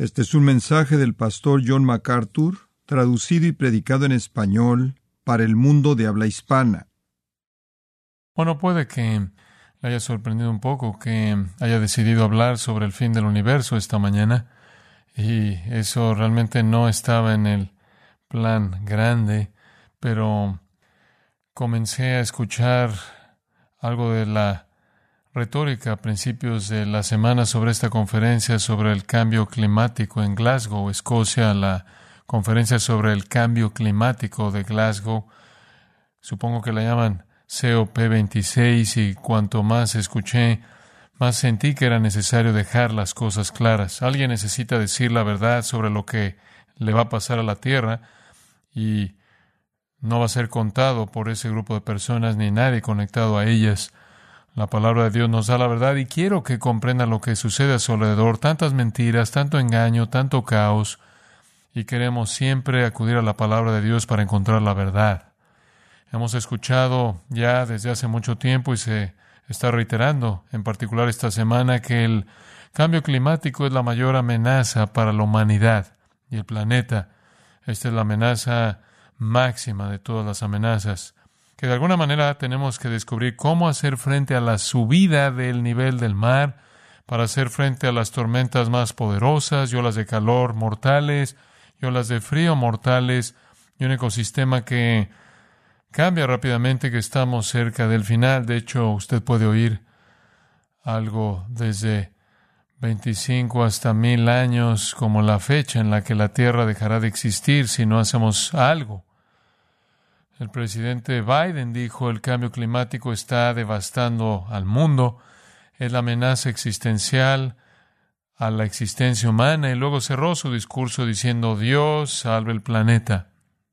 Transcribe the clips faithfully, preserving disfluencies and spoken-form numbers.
Este es un mensaje del pastor John MacArthur, traducido y predicado en español para el mundo de habla hispana. Bueno, puede que le haya sorprendido un poco que haya decidido hablar sobre el fin del universo esta mañana, y eso realmente no estaba en el plan grande, pero comencé a escuchar algo de la retórica a principios de la semana sobre esta conferencia sobre el cambio climático en Glasgow, Escocia, la conferencia sobre el cambio climático de Glasgow. Supongo que la llaman C O P veintiséis, y cuanto más escuché, más sentí que era necesario dejar las cosas claras. Alguien necesita decir la verdad sobre lo que le va a pasar a la Tierra, y no va a ser contado por ese grupo de personas ni nadie conectado a ellas. La palabra de Dios nos da la verdad, y quiero que comprendan lo que sucede a su alrededor. Tantas mentiras, tanto engaño, tanto caos, y queremos siempre acudir a la palabra de Dios para encontrar la verdad. Hemos escuchado ya desde hace mucho tiempo, y se está reiterando, en particular esta semana, que el cambio climático es la mayor amenaza para la humanidad y el planeta. Esta es la amenaza máxima de todas las amenazas, que de alguna manera tenemos que descubrir cómo hacer frente a la subida del nivel del mar, para hacer frente a las tormentas más poderosas y olas de calor mortales y olas de frío mortales, y un ecosistema que cambia rápidamente, que estamos cerca del final. De hecho, usted puede oír algo desde veinticinco hasta mil años como la fecha en la que la Tierra dejará de existir si no hacemos algo. El presidente Biden dijo: el cambio climático está devastando al mundo, es la amenaza existencial a la existencia humana, y luego cerró su discurso diciendo: Dios salve el planeta.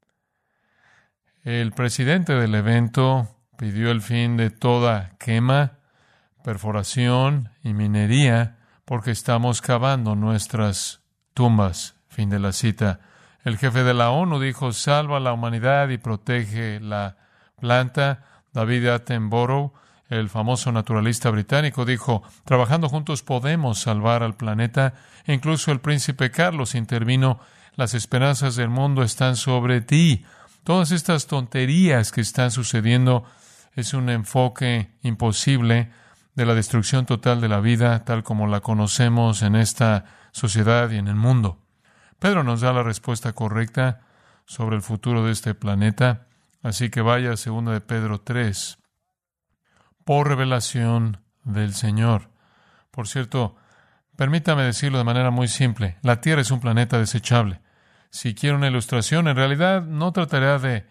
El presidente del evento pidió el fin de toda quema, perforación y minería, porque estamos cavando nuestras tumbas. Fin de la cita. El jefe de la ONU dijo: salva a la humanidad y protege la planta. David Attenborough, el famoso naturalista británico, dijo: trabajando juntos podemos salvar al planeta. E incluso el príncipe Carlos intervino: las esperanzas del mundo están sobre ti. Todas estas tonterías que están sucediendo es un enfoque imposible de la destrucción total de la vida, tal como la conocemos en esta sociedad y en el mundo. Pedro nos da la respuesta correcta sobre el futuro de este planeta, así que vaya a segunda de Pedro tres. Por revelación del Señor. Por cierto, permítame decirlo de manera muy simple: la Tierra es un planeta desechable. Si quiero una ilustración, en realidad no trataré de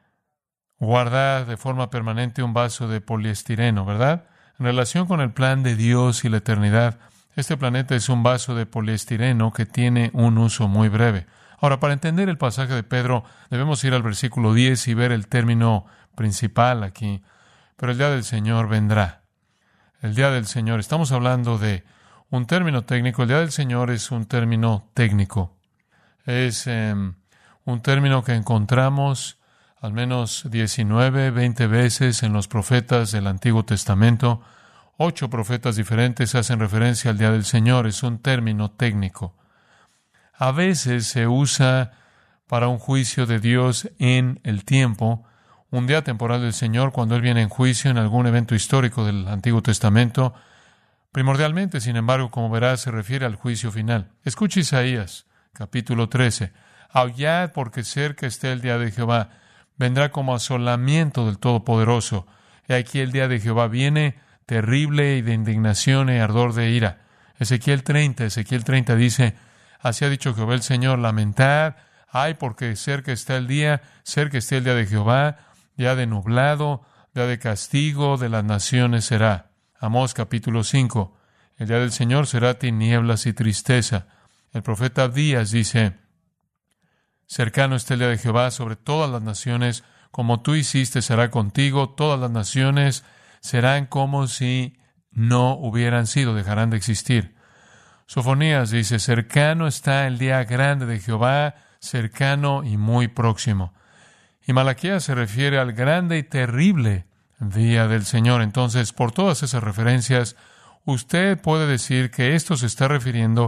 guardar de forma permanente un vaso de poliestireno, ¿verdad? En relación con el plan de Dios y la eternidad, este planeta es un vaso de poliestireno que tiene un uso muy breve. Ahora, para entender el pasaje de Pedro, debemos ir al versículo diez y ver el término principal aquí. Pero el día del Señor vendrá. El día del Señor. Estamos hablando de un término técnico. El día del Señor es un término técnico. Es eh, un término que encontramos al menos diecinueve, veinte veces en los profetas del Antiguo Testamento. Ocho profetas diferentes hacen referencia al día del Señor. Es un término técnico. A veces se usa para un juicio de Dios en el tiempo, un día temporal del Señor cuando Él viene en juicio en algún evento histórico del Antiguo Testamento. Primordialmente, sin embargo, como verás, se refiere al juicio final. Escucha Isaías, capítulo trece. Aullad, porque cerca está el día de Jehová. Vendrá como asolamiento del Todopoderoso. He aquí el día de Jehová viene, terrible y de indignación y ardor de ira. Ezequiel treinta, Ezequiel treinta dice: así ha dicho Jehová el Señor, lamentad, ay, porque cerca está el día, cerca está el día de Jehová, día de nublado, día de castigo de las naciones será. Amós capítulo cinco, el día del Señor será tinieblas y tristeza. El profeta Abdías dice: cercano está el día de Jehová sobre todas las naciones, como tú hiciste será contigo, todas las naciones serán como si no hubieran sido, dejarán de existir. Sofonías dice: cercano está el día grande de Jehová, cercano y muy próximo. Y Malaquías se refiere al grande y terrible día del Señor. Entonces, por todas esas referencias, usted puede decir que esto se está refiriendo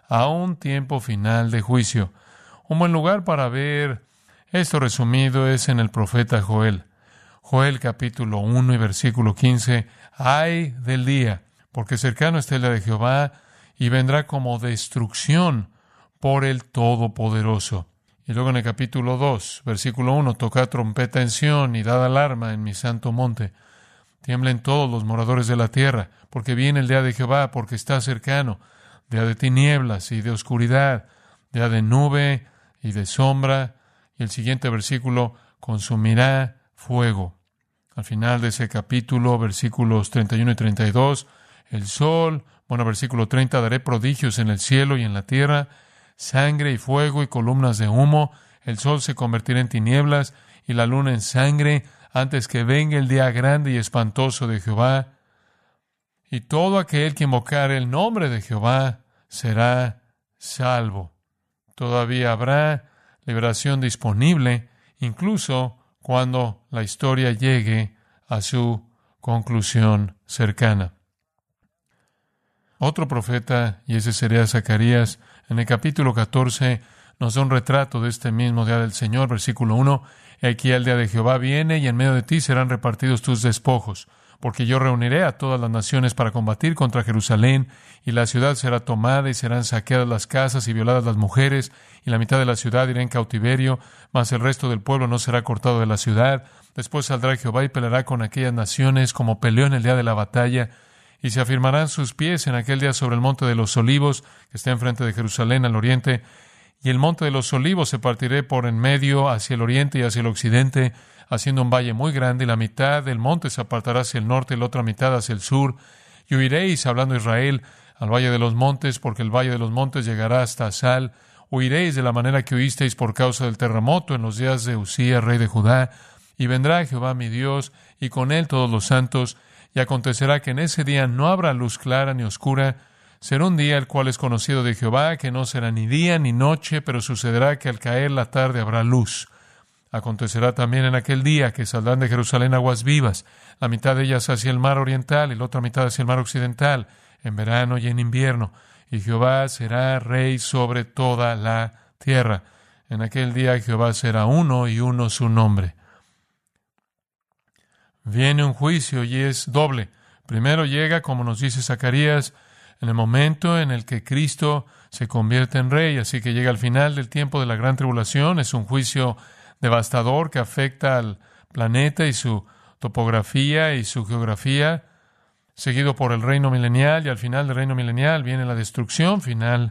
a un tiempo final de juicio. Un buen lugar para ver esto resumido es en el profeta Joel. Joel capítulo uno y versículo quince. Ay del día, porque cercano está el día de Jehová, y vendrá como destrucción por el Todopoderoso. Y luego en el capítulo dos, versículo uno, tocad trompeta en Sión y dad alarma en mi santo monte. Tiemblen todos los moradores de la tierra, porque viene el día de Jehová, porque está cercano, día de tinieblas y de oscuridad, día de nube y de sombra. Y el siguiente versículo, consumirá fuego. Al final de ese capítulo, versículos treinta y uno y treinta y dos, el sol, bueno, versículo treinta, daré prodigios en el cielo y en la tierra, sangre y fuego y columnas de humo, el sol se convertirá en tinieblas y la luna en sangre, antes que venga el día grande y espantoso de Jehová. Y todo aquel que invocare el nombre de Jehová será salvo. Todavía habrá liberación disponible, incluso cuando la historia llegue a su conclusión cercana. Otro profeta, y ese sería Zacarías, en el capítulo catorce, nos da un retrato de este mismo día del Señor, versículo uno. He aquí el día de Jehová viene, y en medio de ti serán repartidos tus despojos, porque yo reuniré a todas las naciones para combatir contra Jerusalén, y la ciudad será tomada, y serán saqueadas las casas y violadas las mujeres, y la mitad de la ciudad irá en cautiverio, mas el resto del pueblo no será cortado de la ciudad. Después saldrá Jehová y peleará con aquellas naciones como peleó en el día de la batalla, y se afirmarán sus pies en aquel día sobre el monte de los olivos, que está enfrente de Jerusalén al oriente, y el monte de los olivos se partirá por en medio hacia el oriente y hacia el occidente, haciendo un valle muy grande, y la mitad del monte se apartará hacia el norte y la otra mitad hacia el sur. Y huiréis, hablando Israel, al valle de los montes, porque el valle de los montes llegará hasta Sal. Huiréis de la manera que huisteis por causa del terremoto en los días de Usías, rey de Judá. Y vendrá Jehová mi Dios, y con él todos los santos. Y acontecerá que en ese día no habrá luz clara ni oscura. Será un día el cual es conocido de Jehová, que no será ni día ni noche, pero sucederá que al caer la tarde habrá luz. Acontecerá también en aquel día que saldrán de Jerusalén aguas vivas, la mitad de ellas hacia el mar oriental y la otra mitad hacia el mar occidental, en verano y en invierno. Y Jehová será rey sobre toda la tierra. En aquel día Jehová será uno y uno su nombre. Viene un juicio y es doble. Primero llega, como nos dice Zacarías, en el momento en el que Cristo se convierte en rey, así que llega al final del tiempo de la gran tribulación. Es un juicio devastador que afecta al planeta y su topografía y su geografía, seguido por el reino milenial, y al final del reino milenial viene la destrucción final,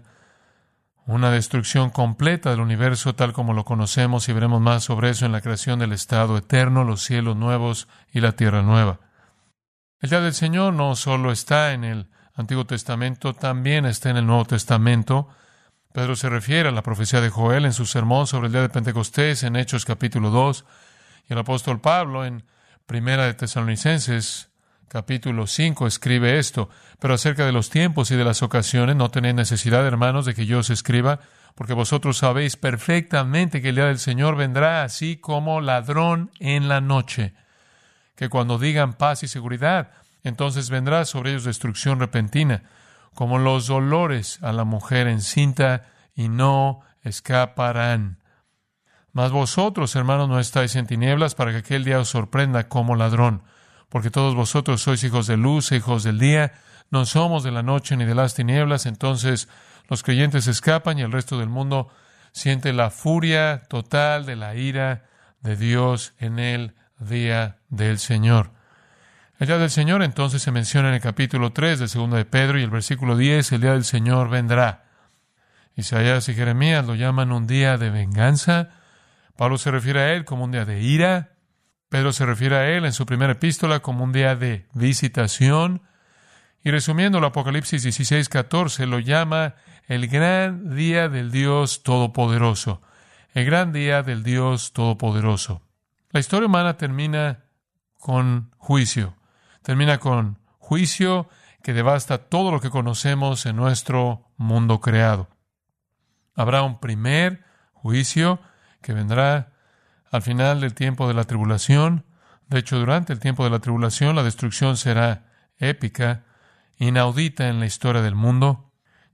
una destrucción completa del universo tal como lo conocemos, y veremos más sobre eso en la creación del estado eterno, los cielos nuevos y la tierra nueva. El día del Señor no solo está en el Antiguo Testamento, también está en el Nuevo Testamento. Pedro se refiere a la profecía de Joel en su sermón sobre el día de Pentecostés en Hechos capítulo dos, y el apóstol Pablo en Primera de Tesalonicenses capítulo cinco escribe esto: pero acerca de los tiempos y de las ocasiones no tenéis necesidad, hermanos, de que yo os escriba, porque vosotros sabéis perfectamente que el día del Señor vendrá así como ladrón en la noche, que cuando digan paz y seguridad, entonces vendrá sobre ellos destrucción repentina, como los dolores a la mujer encinta, y no escaparán. Mas vosotros, hermanos, no estáis en tinieblas para que aquel día os sorprenda como ladrón, porque todos vosotros sois hijos de luz e hijos del día, no somos de la noche ni de las tinieblas. Entonces los creyentes escapan y el resto del mundo siente la furia total de la ira de Dios en el día del Señor. El día del Señor entonces se menciona en el capítulo tres de Segunda de Pedro, y el versículo diez, el día del Señor vendrá. Isaías y Jeremías lo llaman un día de venganza. Pablo se refiere a él como un día de ira. Pedro se refiere a él en su primera epístola como un día de visitación. Y resumiendo, el Apocalipsis dieciséis catorce lo llama el gran día del Dios Todopoderoso. El gran día del Dios Todopoderoso. La historia humana termina con juicio. Termina con juicio que devasta todo lo que conocemos en nuestro mundo creado. Habrá un primer juicio que vendrá al final del tiempo de la tribulación. De hecho, durante el tiempo de la tribulación, la destrucción será épica, inaudita en la historia del mundo.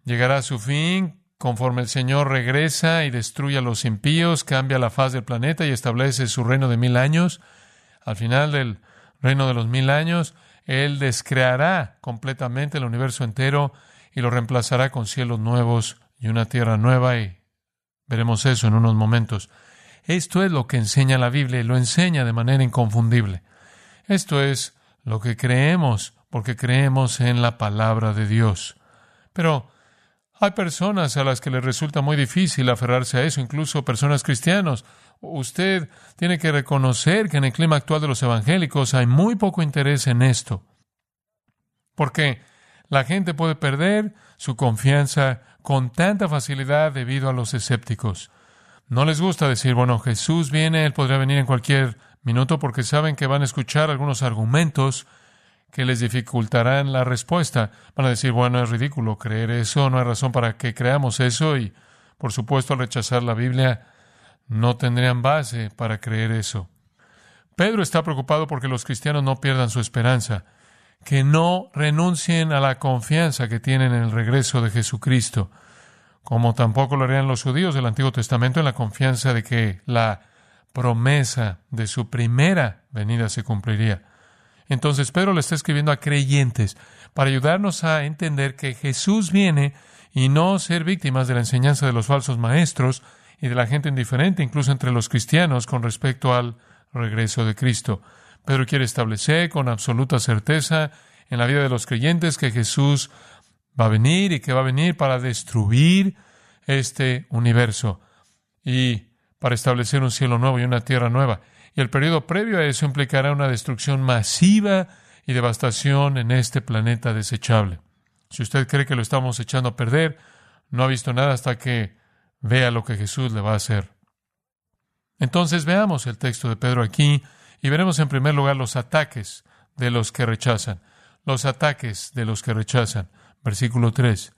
llegará a su fin conforme el Señor regresa y destruye a los impíos, cambia la faz del planeta y establece su reino de mil años. Al final del reino de los mil años, Él descreará completamente el universo entero y lo reemplazará con cielos nuevos y una tierra nueva, y veremos eso en unos momentos. Esto es lo que enseña la Biblia y lo enseña de manera inconfundible. Esto es lo que creemos, porque creemos en la palabra de Dios. Pero hay personas a las que les resulta muy difícil aferrarse a eso, incluso personas cristianos. Usted tiene que reconocer que en el clima actual de los evangélicos hay muy poco interés en esto, porque la gente puede perder su confianza con tanta facilidad debido a los escépticos. No les gusta decir, bueno, Jesús viene, Él podría venir en cualquier minuto, porque saben que van a escuchar algunos argumentos que les dificultarán la respuesta. Van a decir, bueno, es ridículo creer eso, no hay razón para que creamos eso, y por supuesto al rechazar la Biblia no tendrían base para creer eso. Pedro está preocupado porque los cristianos no pierdan su esperanza, que no renuncien a la confianza que tienen en el regreso de Jesucristo, como tampoco lo harían los judíos del Antiguo Testamento en la confianza de que la promesa de su primera venida se cumpliría. Entonces Pedro le está escribiendo a creyentes para ayudarnos a entender que Jesús viene y no ser víctimas de la enseñanza de los falsos maestros y de la gente indiferente, incluso entre los cristianos, con respecto al regreso de Cristo. Pedro quiere establecer con absoluta certeza en la vida de los creyentes que Jesús va a venir y que va a venir para destruir este universo y para establecer un cielo nuevo y una tierra nueva. Y el periodo previo a eso implicará una destrucción masiva y devastación en este planeta desechable. Si usted cree que lo estamos echando a perder, no ha visto nada hasta que vea lo que Jesús le va a hacer. Entonces veamos el texto de Pedro aquí y veremos en primer lugar los ataques de los que rechazan. Los ataques de los que rechazan. Versículo tres.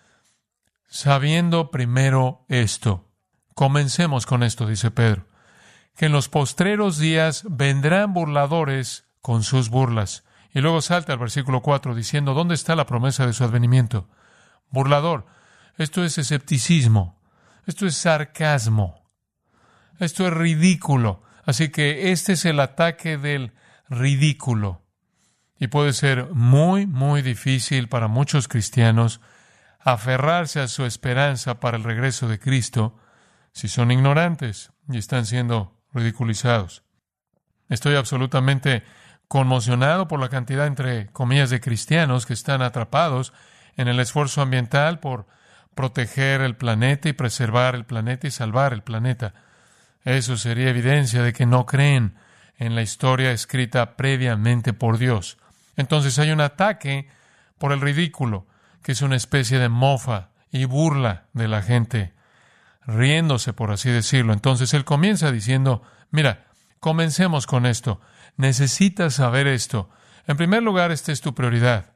Sabiendo primero esto. Comencemos con esto, dice Pedro. Que en los postreros días vendrán burladores con sus burlas. Y luego salta al versículo cuatro diciendo, ¿dónde está la promesa de su advenimiento? Burlador. Esto es escepticismo. Esto es sarcasmo. Esto es ridículo. Así que este es el ataque del ridículo. Y puede ser muy, muy difícil para muchos cristianos aferrarse a su esperanza para el regreso de Cristo si son ignorantes y están siendo ridiculizados. Estoy absolutamente conmocionado por la cantidad, entre comillas, de cristianos que están atrapados en el esfuerzo ambiental por proteger el planeta y preservar el planeta y salvar el planeta. Eso sería evidencia de que no creen en la historia escrita previamente por Dios. Entonces hay un ataque por el ridículo, que es una especie de mofa y burla de la gente, riéndose, por así decirlo. Entonces él comienza diciendo, mira, comencemos con esto. Necesitas saber esto. En primer lugar, esta es tu prioridad.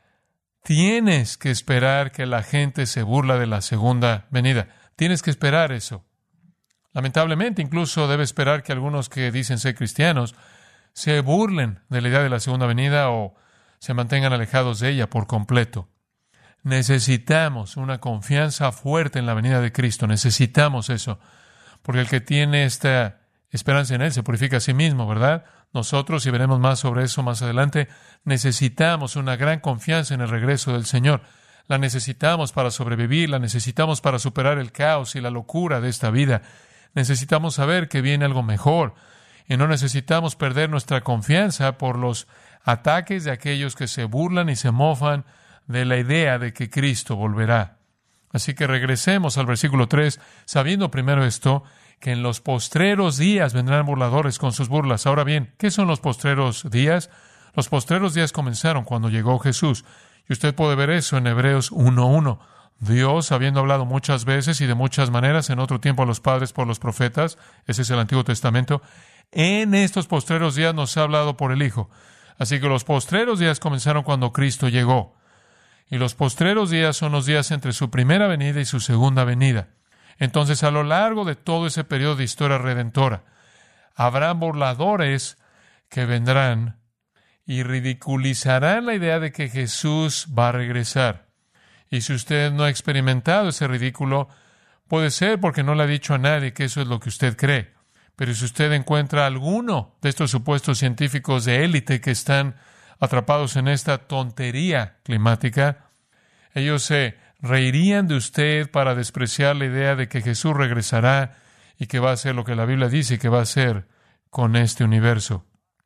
Tienes que esperar que la gente se burla de la segunda venida. Tienes que esperar eso. Lamentablemente, incluso debe esperar que algunos que dicen ser cristianos se burlen de la idea de la segunda venida o se mantengan alejados de ella por completo. Necesitamos una confianza fuerte en la venida de Cristo. Necesitamos eso. Porque el que tiene esta esperanza en Él se purifica a sí mismo, ¿verdad? Nosotros, y veremos más sobre eso más adelante, necesitamos una gran confianza en el regreso del Señor. La necesitamos para sobrevivir, la necesitamos para superar el caos y la locura de esta vida. Necesitamos saber que viene algo mejor y no necesitamos perder nuestra confianza por los ataques de aquellos que se burlan y se mofan de la idea de que Cristo volverá. Así que regresemos al versículo tres, sabiendo primero esto, que en los postreros días vendrán burladores con sus burlas. Ahora bien, ¿qué son los postreros días? Los postreros días comenzaron cuando llegó Jesús. Y usted puede ver eso en Hebreos uno uno. Dios, habiendo hablado muchas veces y de muchas maneras en otro tiempo a los padres por los profetas, ese es el Antiguo Testamento, en estos postreros días nos ha hablado por el Hijo. Así que los postreros días comenzaron cuando Cristo llegó. Y los postreros días son los días entre su primera venida y su segunda venida. Entonces, a lo largo de todo ese periodo de historia redentora, habrán burladores que vendrán y ridiculizarán la idea de que Jesús va a regresar. Y si usted no ha experimentado ese ridículo, puede ser porque no le ha dicho a nadie que eso es lo que usted cree. Pero si usted encuentra alguno de estos supuestos científicos de élite que están atrapados en esta tontería climática, ellos se reirían de usted para despreciar la idea de que Jesús regresará y que va a hacer lo que la Biblia dice que va a hacer con este universo.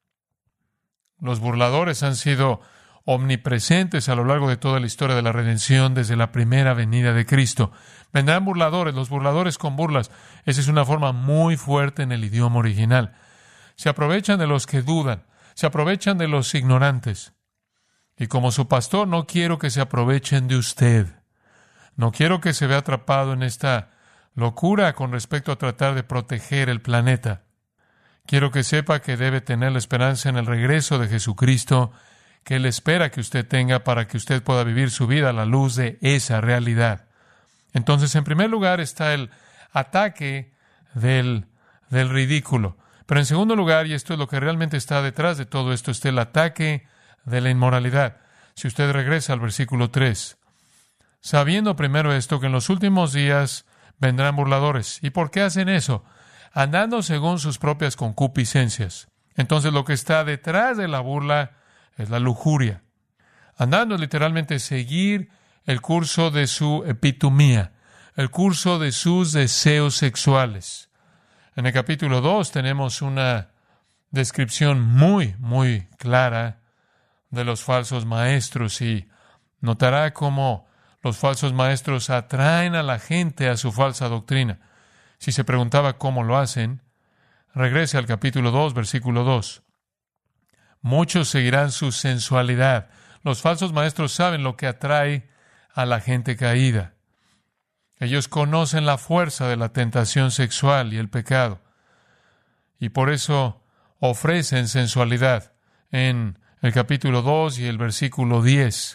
Los burladores han sido omnipresentes a lo largo de toda la historia de la redención desde la primera venida de Cristo. Vendrán burladores, los burladores con burlas. Esa es una forma muy fuerte en el idioma original. Se aprovechan de los que dudan, se aprovechan de los ignorantes. Y como su pastor, no quiero que se aprovechen de usted. No quiero que se vea atrapado en esta locura con respecto a tratar de proteger el planeta. Quiero que sepa que debe tener la esperanza en el regreso de Jesucristo, que Él espera que usted tenga para que usted pueda vivir su vida a la luz de esa realidad. Entonces, en primer lugar está el ataque del, del ridículo. Pero en segundo lugar, y esto es lo que realmente está detrás de todo esto, está el ataque de la inmoralidad. Si usted regresa al versículo tres, sabiendo primero esto, que en los últimos días vendrán burladores. ¿Y por qué hacen eso? Andando según sus propias concupiscencias. Entonces, lo que está detrás de la burla es la lujuria. Andando es literalmente seguir el curso de su epitomía, el curso de sus deseos sexuales. En el capítulo dos tenemos una descripción muy, muy clara de los falsos maestros y notará cómo los falsos maestros atraen a la gente a su falsa doctrina. Si se preguntaba cómo lo hacen, regrese al capítulo dos, versículo dos. Muchos seguirán su sensualidad. Los falsos maestros saben lo que atrae a la gente caída. Ellos conocen la fuerza de la tentación sexual y el pecado. Y por eso ofrecen sensualidad. En el capítulo dos y el versículo diez.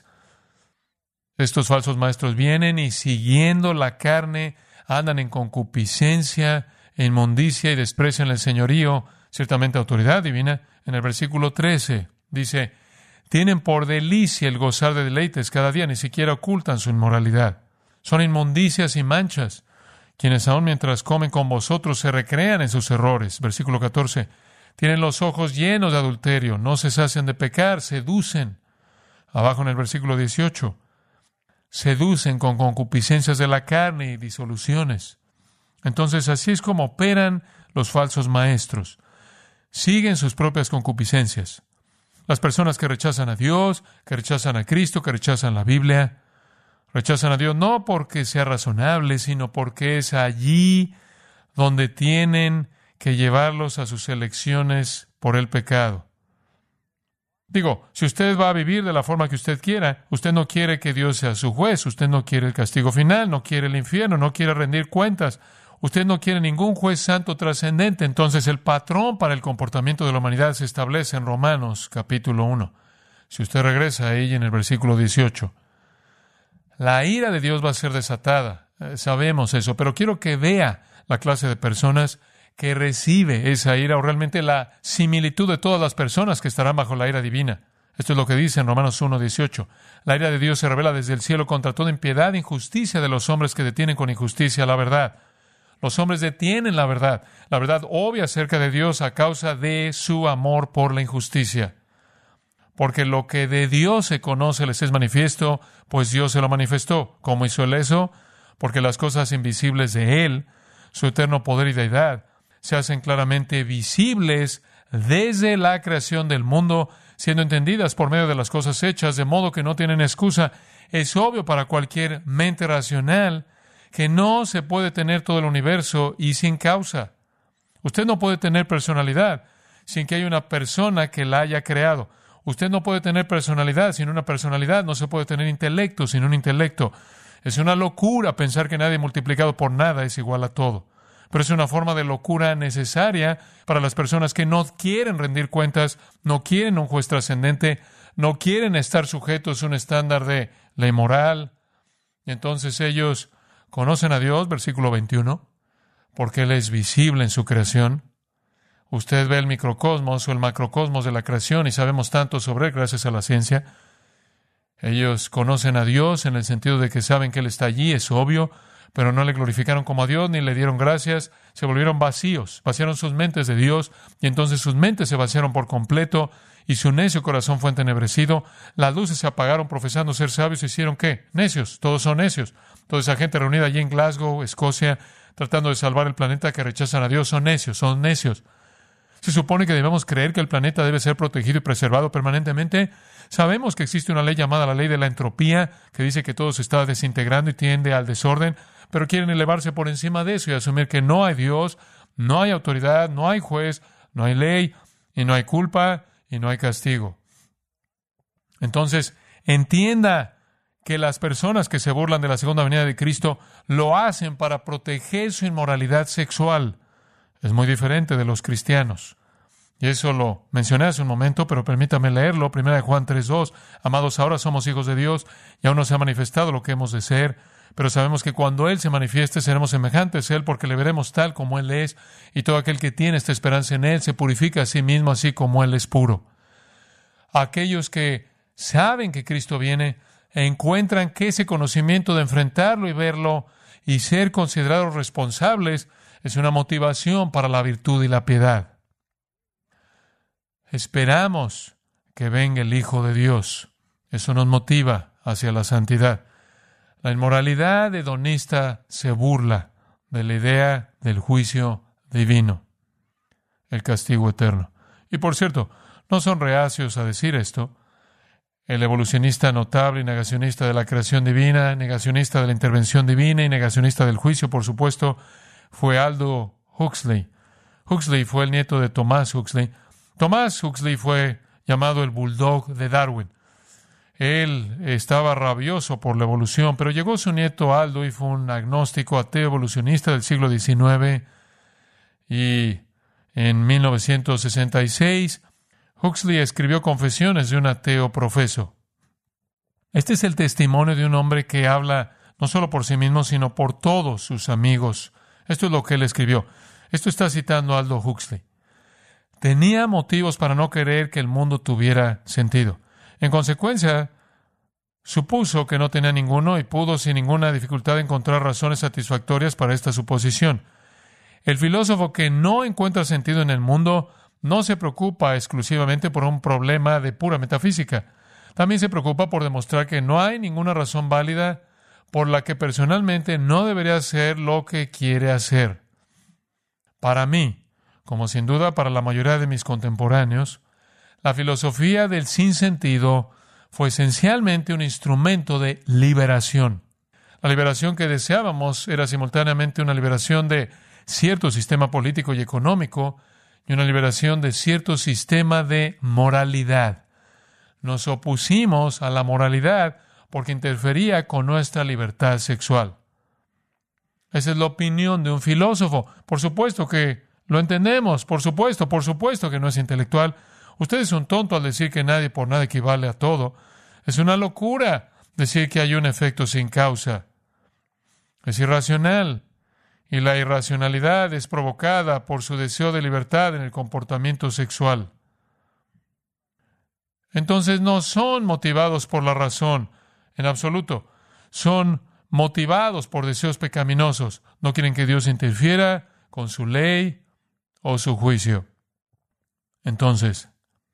Estos falsos maestros vienen y siguiendo la carne, andan en concupiscencia, en inmundicia y desprecian el señorío, ciertamente autoridad divina. En el versículo trece dice, tienen por delicia el gozar de deleites cada día, ni siquiera ocultan su inmoralidad. Son inmundicias y manchas, quienes aun mientras comen con vosotros se recrean en sus errores. Versículo catorce, tienen los ojos llenos de adulterio, no se sacian de pecar, seducen. Abajo en el versículo dieciocho, seducen con concupiscencias de la carne y disoluciones. Entonces, así es como operan los falsos maestros. Siguen sus propias concupiscencias. Las personas que rechazan a Dios, que rechazan a Cristo, que rechazan la Biblia, rechazan a Dios no porque sea razonable, sino porque es allí donde tienen que llevarlos a sus elecciones por el pecado. Digo, si usted va a vivir de la forma que usted quiera, usted no quiere que Dios sea su juez, usted no quiere el castigo final, no quiere el infierno, no quiere rendir cuentas, usted no quiere ningún juez santo trascendente. Entonces el patrón para el comportamiento de la humanidad se establece en Romanos capítulo uno. Si usted regresa ahí en el versículo dieciocho, la ira de Dios va a ser desatada. Eh, sabemos eso, pero quiero que vea la clase de personas que recibe esa ira, o realmente la similitud de todas las personas que estarán bajo la ira divina. Esto es lo que dice en Romanos uno dieciocho. La ira de Dios se revela desde el cielo contra toda impiedad e injusticia de los hombres que detienen con injusticia la verdad. Los hombres detienen la verdad, la verdad obvia acerca de Dios a causa de su amor por la injusticia. Porque lo que de Dios se conoce les es manifiesto, pues Dios se lo manifestó. ¿Cómo hizo Él eso? Porque las cosas invisibles de Él, su eterno poder y deidad, se hacen claramente visibles desde la creación del mundo, siendo entendidas por medio de las cosas hechas, de modo que no tienen excusa. Es obvio para cualquier mente racional que no se puede tener todo el universo y sin causa. Usted no puede tener personalidad sin que haya una persona que la haya creado. Usted no puede tener personalidad sin una personalidad. No se puede tener intelecto sin un intelecto. Es una locura pensar que nadie multiplicado por nada es igual a todo. Pero es una forma de locura necesaria para las personas que no quieren rendir cuentas, no quieren un juez trascendente, no quieren estar sujetos a un estándar de ley moral. Y entonces ellos conocen a Dios, versículo veintiuno, porque Él es visible en su creación. Usted ve el microcosmos o el macrocosmos de la creación y sabemos tanto sobre Él gracias a la ciencia. Ellos conocen a Dios en el sentido de que saben que Él está allí, es obvio, pero no le glorificaron como a Dios ni le dieron gracias. Se volvieron vacíos, vaciaron sus mentes de Dios y entonces sus mentes se vaciaron por completo y su necio corazón fue entenebrecido. Las luces se apagaron profesando ser sabios. ¿Hicieron qué? Necios. Todos son necios. Toda esa gente reunida allí en Glasgow, Escocia, tratando de salvar el planeta, que rechazan a Dios, son necios, son necios. Se supone que debemos creer que el planeta debe ser protegido y preservado permanentemente. Sabemos que existe una ley llamada la ley de la entropía, que dice que todo se está desintegrando y tiende al desorden, pero quieren elevarse por encima de eso y asumir que no hay Dios, no hay autoridad, no hay juez, no hay ley, y no hay culpa, y no hay castigo. Entonces, entienda que las personas que se burlan de la segunda venida de Cristo lo hacen para proteger su inmoralidad sexual. Es muy diferente de los cristianos. Y eso lo mencioné hace un momento, pero permítame leerlo. Primera de Juan tres dos. Amados, ahora somos hijos de Dios y aún no se ha manifestado lo que hemos de ser, pero sabemos que cuando Él se manifieste seremos semejantes a Él porque le veremos tal como Él es, y todo aquel que tiene esta esperanza en Él se purifica a sí mismo así como Él es puro. Aquellos que saben que Cristo viene encuentran que ese conocimiento de enfrentarlo y verlo y ser considerados responsables es una motivación para la virtud y la piedad. Esperamos que venga el Hijo de Dios. Eso nos motiva hacia la santidad. La inmoralidad hedonista se burla de la idea del juicio divino, el castigo eterno. Y por cierto, no son reacios a decir esto. El evolucionista notable y negacionista de la creación divina, negacionista de la intervención divina y negacionista del juicio, por supuesto, fue Aldous Huxley. Huxley fue el nieto de Thomas Huxley. Thomas Huxley fue llamado el bulldog de Darwin. Él estaba rabioso por la evolución, pero llegó su nieto Aldo y fue un agnóstico ateo evolucionista del siglo diecinueve. Y en mil novecientos sesenta y seis, Huxley escribió Confesiones de un ateo profeso. Este es el testimonio de un hombre que habla no solo por sí mismo, sino por todos sus amigos. Esto es lo que él escribió. Esto está citando a Aldous Huxley. Tenía motivos para no querer que el mundo tuviera sentido. En consecuencia, supuso que no tenía ninguno y pudo sin ninguna dificultad encontrar razones satisfactorias para esta suposición. El filósofo que no encuentra sentido en el mundo no se preocupa exclusivamente por un problema de pura metafísica. También se preocupa por demostrar que no hay ninguna razón válida por la que personalmente no debería hacer lo que quiere hacer. Para mí, como sin duda para la mayoría de mis contemporáneos, la filosofía del sinsentido fue esencialmente un instrumento de liberación. La liberación que deseábamos era simultáneamente una liberación de cierto sistema político y económico y una liberación de cierto sistema de moralidad. Nos opusimos a la moralidad porque interfería con nuestra libertad sexual. Esa es la opinión de un filósofo. Por supuesto que lo entendemos, por supuesto, por supuesto que no es intelectual. Usted es un tonto al decir que nadie por nada equivale a todo. Es una locura decir que hay un efecto sin causa. Es irracional. Y la irracionalidad es provocada por su deseo de libertad en el comportamiento sexual. Entonces no son motivados por la razón, en absoluto. Son motivados por deseos pecaminosos. No quieren que Dios interfiera con su ley o su juicio. Entonces,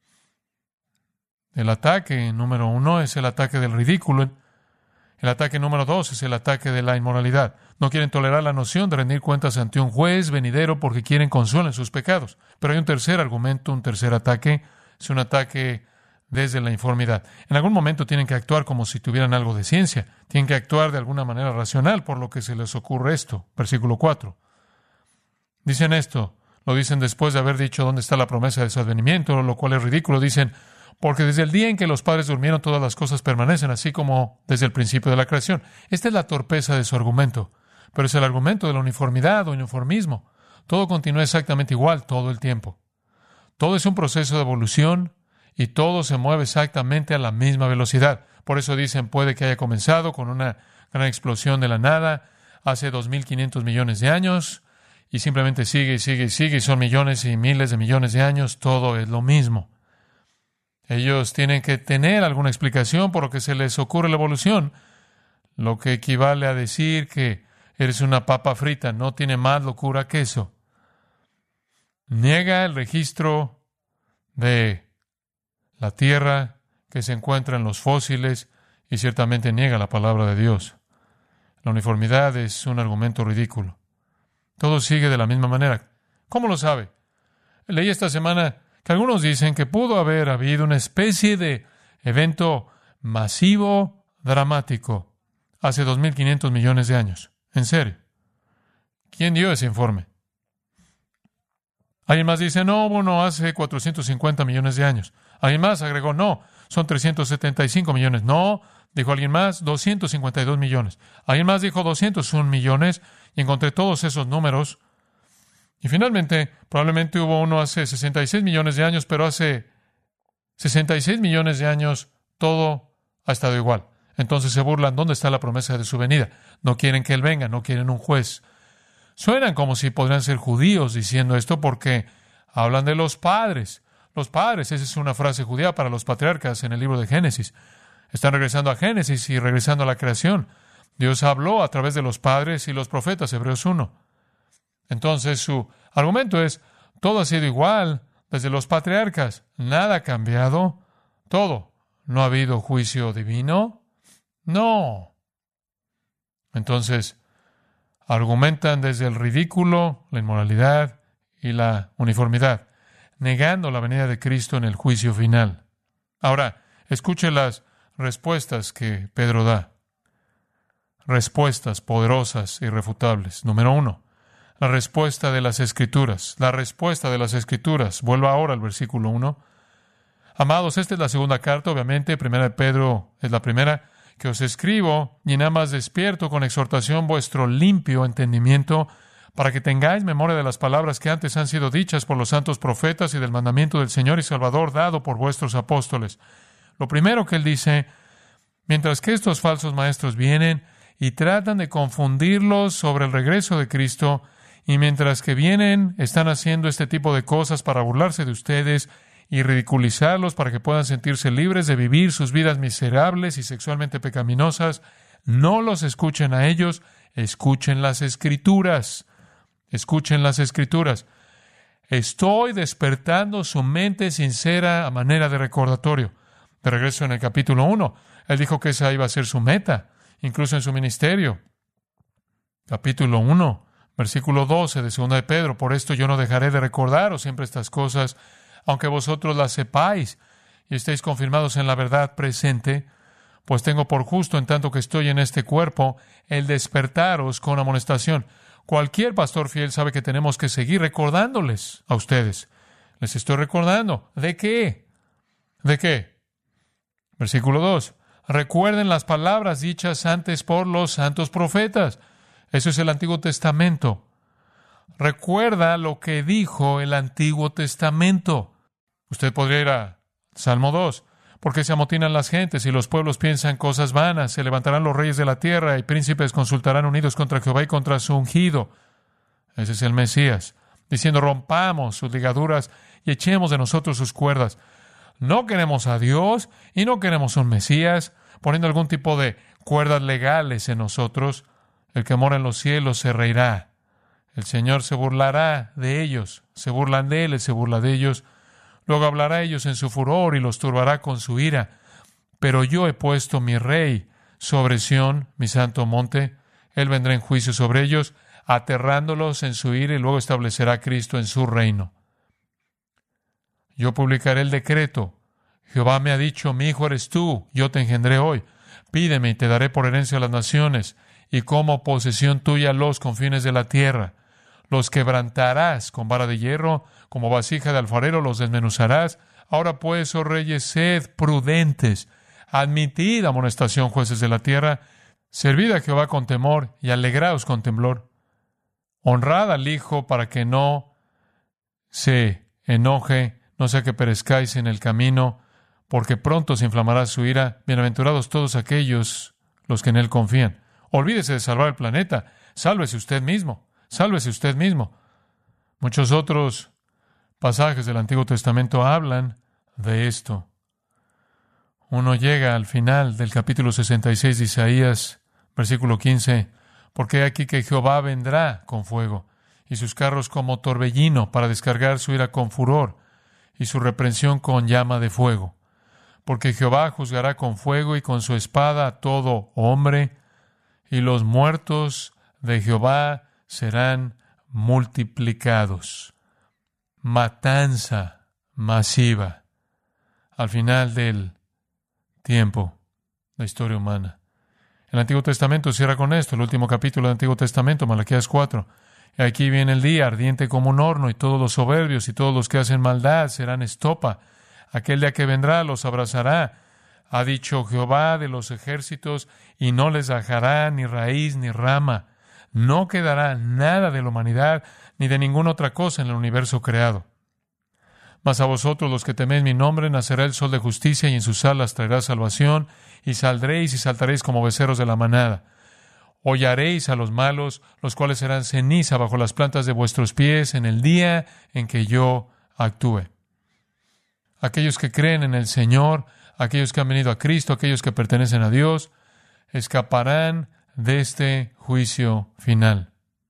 el ataque número uno es el ataque del ridículo. El ataque número dos es el ataque de la inmoralidad. No quieren tolerar la noción de rendir cuentas ante un juez venidero porque quieren consuelo en sus pecados. Pero hay un tercer argumento, un tercer ataque. Es un ataque desde la informidad. En algún momento tienen que actuar como si tuvieran algo de ciencia. Tienen que actuar de alguna manera racional, por lo que se les ocurre esto. Versículo cuatro. Dicen esto. Lo dicen después de haber dicho dónde está la promesa de su advenimiento, lo cual es ridículo. Dicen, porque desde el día en que los padres durmieron, todas las cosas permanecen, así como desde el principio de la creación. Esta es la torpeza de su argumento. Pero es el argumento de la uniformidad o uniformismo. Todo continúa exactamente igual todo el tiempo. Todo es un proceso de evolución y todo se mueve exactamente a la misma velocidad. Por eso dicen, puede que haya comenzado con una gran explosión de la nada hace dos mil quinientos millones de años y simplemente sigue y sigue y sigue y son millones y miles de millones de años. Todo es lo mismo. Ellos tienen que tener alguna explicación por lo que se les ocurre la evolución, lo que equivale a decir que eres una papa frita. No tiene más locura que eso. Niega el registro de la tierra que se encuentra en los fósiles y ciertamente niega la palabra de Dios. La uniformidad es un argumento ridículo. Todo sigue de la misma manera. ¿Cómo lo sabe? Leí esta semana que algunos dicen que pudo haber habido una especie de evento masivo, dramático, hace dos mil quinientos millones de años. En serio. ¿Quién dio ese informe? Alguien más dice, no, bueno, hace cuatrocientos cincuenta millones de años. Alguien más agregó, no, son trescientos setenta y cinco millones. No, dijo alguien más, doscientos cincuenta y dos millones. Alguien más dijo doscientos uno millones y encontré todos esos números. Y finalmente, probablemente hubo uno hace sesenta y seis millones de años, pero hace sesenta y seis millones de años todo ha estado igual. Entonces se burlan, ¿dónde está la promesa de su venida? No quieren que Él venga, no quieren un juez. Suenan como si podrían ser judíos diciendo esto porque hablan de los padres. Los padres, esa es una frase judía para los patriarcas en el libro de Génesis. Están regresando a Génesis y regresando a la creación. Dios habló a través de los padres y los profetas, Hebreos uno. Entonces su argumento es, todo ha sido igual desde los patriarcas, nada ha cambiado, todo. ¿No ha habido juicio divino? No. Entonces, argumentan desde el ridículo, la inmoralidad y la uniformidad, negando la venida de Cristo en el juicio final. Ahora, escuche las respuestas que Pedro da. Respuestas poderosas e irrefutables. Número uno, la respuesta de las Escrituras. La respuesta de las Escrituras. Vuelva ahora al versículo uno. Amados, esta es la segunda carta, obviamente. Primera de Pedro es la primera que os escribo, y nada más despierto con exhortación vuestro limpio entendimiento, para que tengáis memoria de las palabras que antes han sido dichas por los santos profetas y del mandamiento del Señor y Salvador dado por vuestros apóstoles. Lo primero que él dice, mientras que estos falsos maestros vienen y tratan de confundirlos sobre el regreso de Cristo, y mientras que vienen, están haciendo este tipo de cosas para burlarse de ustedes y ridiculizarlos para que puedan sentirse libres de vivir sus vidas miserables y sexualmente pecaminosas, no los escuchen a ellos, escuchen las Escrituras. Escuchen las Escrituras. Estoy despertando su mente sincera a manera de recordatorio. De regreso en el capítulo uno, él dijo que esa iba a ser su meta, incluso en su ministerio. Capítulo uno, versículo doce de segunda de Pedro, por esto yo no dejaré de recordaros siempre estas cosas, aunque vosotros las sepáis y estéis confirmados en la verdad presente, pues tengo por justo, en tanto que estoy en este cuerpo, el despertaros con amonestación. Cualquier pastor fiel sabe que tenemos que seguir recordándoles a ustedes. Les estoy recordando. ¿De qué? ¿De qué? Versículo dos. Recuerden las palabras dichas antes por los santos profetas. Eso es el Antiguo Testamento. Recuerda lo que dijo el Antiguo Testamento. Usted podría ir a Salmo dos. ¿Por qué se amotinan las gentes y los pueblos piensan cosas vanas? Se levantarán los reyes de la tierra y príncipes consultarán unidos contra Jehová y contra su ungido. Ese es el Mesías, diciendo, rompamos sus ligaduras y echemos de nosotros sus cuerdas. No queremos a Dios y no queremos un Mesías, poniendo algún tipo de cuerdas legales en nosotros. El que mora en los cielos se reirá. El Señor se burlará de ellos. Se burlan de Él, Él se burla de ellos. Luego hablará a ellos en su furor y los turbará con su ira. Pero yo he puesto mi rey sobre Sión, mi santo monte. Él vendrá en juicio sobre ellos, aterrándolos en su ira, y luego establecerá a Cristo en su reino. Yo publicaré el decreto. Jehová me ha dicho, mi hijo eres tú, yo te engendré hoy. Pídeme y te daré por herencia a las naciones, y como posesión tuya los confines de la tierra. Los quebrantarás con vara de hierro, como vasija de alfarero los desmenuzarás. Ahora pues, oh reyes, sed prudentes. Admitid amonestación, jueces de la tierra. Servid a Jehová con temor y alegraos con temblor. Honrad al Hijo para que no se enoje, no sea que perezcáis en el camino, porque pronto se inflamará su ira. Bienaventurados todos aquellos los que en Él confían. Olvídese de salvar el planeta. Sálvese usted mismo. Sálvese usted mismo. Muchos otros pasajes del Antiguo Testamento hablan de esto. uno llega al final del capítulo sesenta y seis de Isaías, versículo quince, porque he aquí que Jehová vendrá con fuego, y sus carros como torbellino, para descargar su ira con furor, y su reprensión con llama de fuego. Porque Jehová juzgará con fuego y con su espada a todo hombre, y los muertos de Jehová serán multiplicados. Matanza masiva al final del tiempo, la historia humana. El Antiguo Testamento cierra con esto, el último capítulo del Antiguo Testamento, Malaquías cuatro. Y aquí viene el día, ardiente como un horno, y todos los soberbios y todos los que hacen maldad serán estopa. Aquel día que vendrá los abrazará. Ha dicho Jehová de los ejércitos, y no les dejará ni raíz ni rama. No quedará nada de la humanidad, ni de ninguna otra cosa en el universo creado. Mas a vosotros, los que teméis mi nombre, nacerá el sol de justicia, y en sus alas traerá salvación, y saldréis y saltaréis como becerros de la manada. Hollaréis a los malos, los cuales serán ceniza bajo las plantas de vuestros pies en el día en que yo actúe. Aquellos que creen en el Señor, aquellos que han venido a Cristo, aquellos que pertenecen a Dios, escaparán de este juicio final.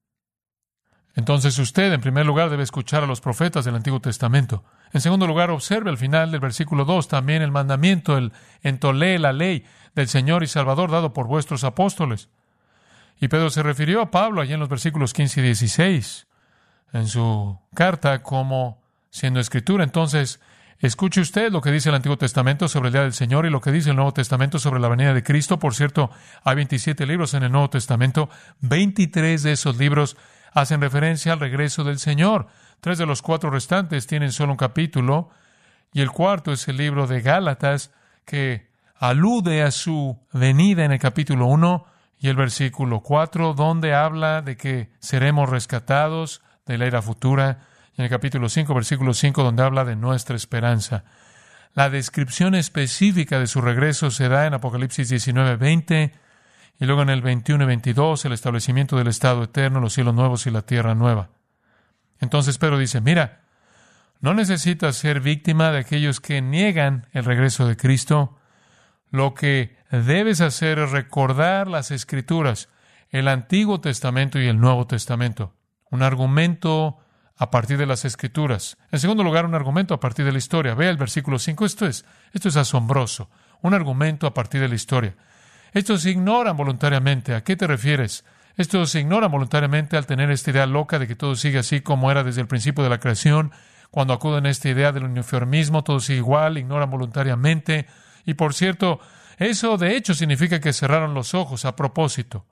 Entonces usted, en primer lugar, debe escuchar a los profetas del Antiguo Testamento. En segundo lugar, observe al final del versículo dos también el mandamiento, el entolé, la ley del Señor y Salvador dado por vuestros apóstoles. Y Pedro se refirió a Pablo allá en los versículos quince y dieciséis en su carta como siendo escritura. Entonces, escuche usted lo que dice el Antiguo Testamento sobre el día del Señor y lo que dice el Nuevo Testamento sobre la venida de Cristo. Por cierto, hay veintisiete libros en el Nuevo Testamento. veintitrés de esos libros hacen referencia al regreso del Señor. Tres de los cuatro restantes tienen solo un capítulo, y el cuarto es el libro de Gálatas, que alude a su venida en el capítulo uno y el versículo cuatro, donde habla de que seremos rescatados de la era futura, y en el capítulo cinco, versículo cinco, donde habla de nuestra esperanza. La descripción específica de su regreso se da en Apocalipsis diecinueve, veinte, y luego en el veintiuno y veintidós, el establecimiento del estado eterno, los cielos nuevos y la tierra nueva. Entonces Pedro dice, mira, no necesitas ser víctima de aquellos que niegan el regreso de Cristo. Lo que debes hacer es recordar las Escrituras, el Antiguo Testamento y el Nuevo Testamento. Un argumento a partir de las Escrituras. En segundo lugar, un argumento a partir de la historia. Vea el versículo cinco. Esto es, esto es asombroso. Un argumento a partir de la historia. Estos se ignoran voluntariamente. ¿A qué te refieres? Estos se ignoran voluntariamente al tener esta idea loca de que todo sigue así como era desde el principio de la creación. Cuando acuden a esta idea del uniformismo, todo sigue igual, ignoran voluntariamente. Y por cierto, eso de hecho significa que cerraron los ojos a propósito.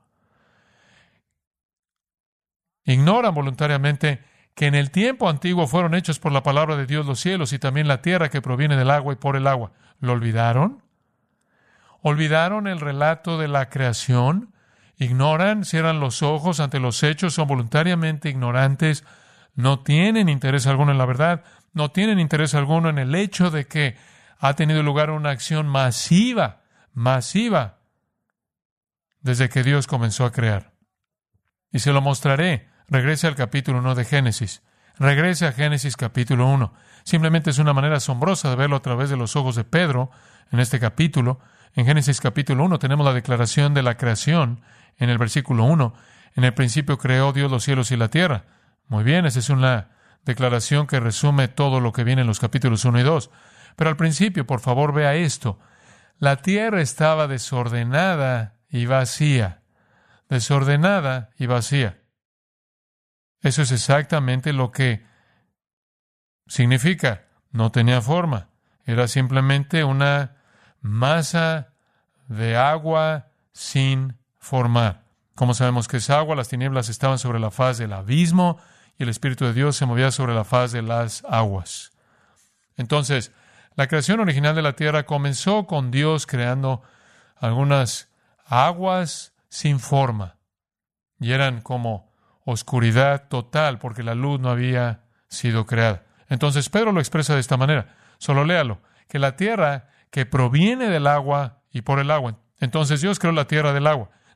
Ignoran voluntariamente que en el tiempo antiguo fueron hechos por la palabra de Dios los cielos y también la tierra que proviene del agua y por el agua. ¿Lo olvidaron? ¿Olvidaron el relato de la creación? Ignoran, cierran los ojos ante los hechos, son voluntariamente ignorantes, no tienen interés alguno en la verdad, no tienen interés alguno en el hecho de que ha tenido lugar una acción masiva, masiva, desde que Dios comenzó a crear. Y se lo mostraré. Regrese al capítulo uno de Génesis. Regrese a Génesis capítulo uno. Simplemente es una manera asombrosa de verlo a través de los ojos de Pedro en este capítulo. En Génesis capítulo uno tenemos la declaración de la creación en el versículo uno. En el principio creó Dios los cielos y la tierra. Muy bien, esa es una declaración que resume todo lo que viene en los capítulos uno y dos. Pero al principio, por favor, vea esto. La tierra estaba desordenada y vacía. Desordenada y vacía. Eso es exactamente lo que significa. No tenía forma. Era simplemente una masa de agua sin formar. Como sabemos que es agua, las tinieblas estaban sobre la faz del abismo y el Espíritu de Dios se movía sobre la faz de las aguas. Entonces, la creación original de la tierra comenzó con Dios creando algunas aguas sin forma. Y eran como oscuridad total porque la luz no había sido creada. Entonces Pedro lo expresa de esta manera. Solo léalo. Que la tierra que proviene del agua y por el agua. Entonces Dios creó la tierra del agua.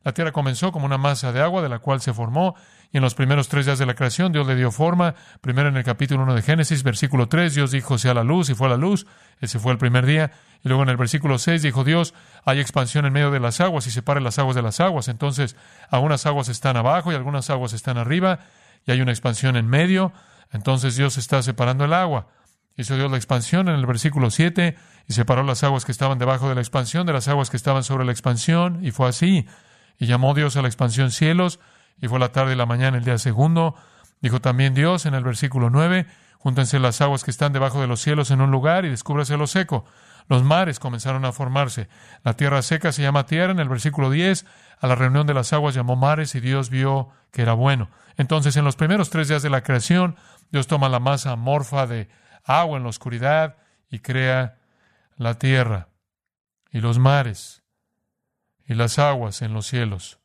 La tierra comenzó como una masa de agua de la cual se formó, y en los primeros tres días de la creación Dios le dio forma. Primero en el capítulo uno de Génesis, versículo tres, Dios dijo, sea la luz, y fue la luz. Ese fue el primer día. Y luego en el versículo seis dijo Dios, hay expansión en medio de las aguas y separe las aguas de las aguas. Entonces, algunas aguas están abajo y algunas aguas están arriba, y hay una expansión en medio. Entonces Dios está separando el agua. Hizo Dios la expansión en el versículo siete, y separó las aguas que estaban debajo de la expansión de las aguas que estaban sobre la expansión, y fue así. Y llamó Dios a la expansión cielos, y fue la tarde y la mañana el día segundo. Dijo también Dios en el versículo nueve, júntense las aguas que están debajo de los cielos en un lugar y descúbrase lo seco. Los mares comenzaron a formarse. La tierra seca se llama tierra. En el versículo diez, a la reunión de las aguas llamó mares, y Dios vio que era bueno. Entonces, en los primeros tres días de la creación, Dios toma la masa amorfa de agua en la oscuridad y crea la tierra y los mares y las aguas en los cielos.